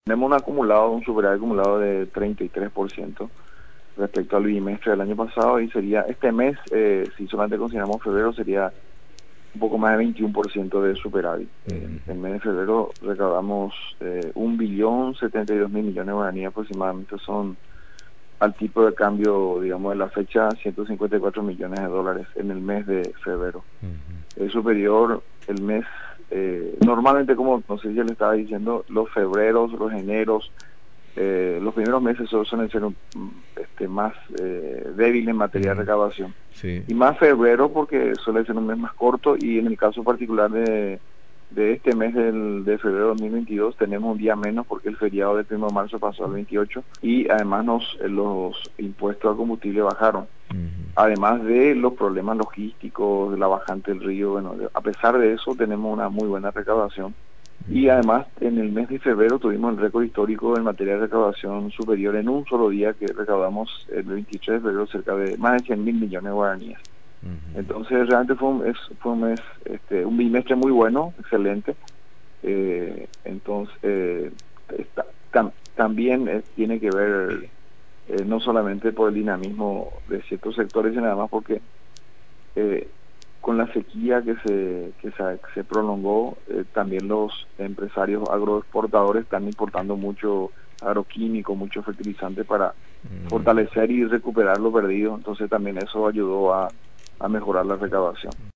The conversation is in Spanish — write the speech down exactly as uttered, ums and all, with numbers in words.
Tenemos un acumulado, un superávit acumulado de treinta y tres por ciento respecto al bimestre del año pasado, y sería este mes, eh, si solamente consideramos febrero, sería un poco más de veintiuno por ciento de superávit. En el mes de febrero recaudamos eh, un billón setenta y dos mil millones de guaraníes aproximadamente, son al tipo de cambio, digamos, de la fecha, ciento cincuenta y cuatro millones de dólares en el mes de febrero. Uh-huh. Es superior el mes, eh, normalmente, como no sé si ya le estaba diciendo, los febreros, los eneros, eh, los primeros meses suelen ser un, este, más eh, débiles en materia uh-huh. de recaudación. Sí. Y más febrero porque suele ser un mes más corto, y en el caso particular de, de este mes del, de febrero de dos mil veintidós tenemos un día menos porque el feriado del primero de marzo pasó al veintiocho, y además nos, los impuestos al combustible bajaron. Uh-huh. Además de los problemas logísticos, de la bajante del río, bueno, a pesar de eso tenemos una muy buena recaudación. Y además en el mes de febrero tuvimos el récord histórico en materia de recaudación superior en un solo día, que recaudamos el veintitrés de febrero cerca de más de cien mil millones de guaraníes. Uh-huh. Entonces realmente fue un, es, fue un mes, este, un bimestre muy bueno, excelente. Eh, entonces eh, está, tam, también eh, tiene que ver eh, no solamente por el dinamismo de ciertos sectores, sino además porque eh, con la sequía que se que se, se prolongó, eh, también los empresarios agroexportadores están importando mucho agroquímico, mucho fertilizante para mm. fortalecer y recuperar lo perdido. Entonces también eso ayudó a, a mejorar la recaudación.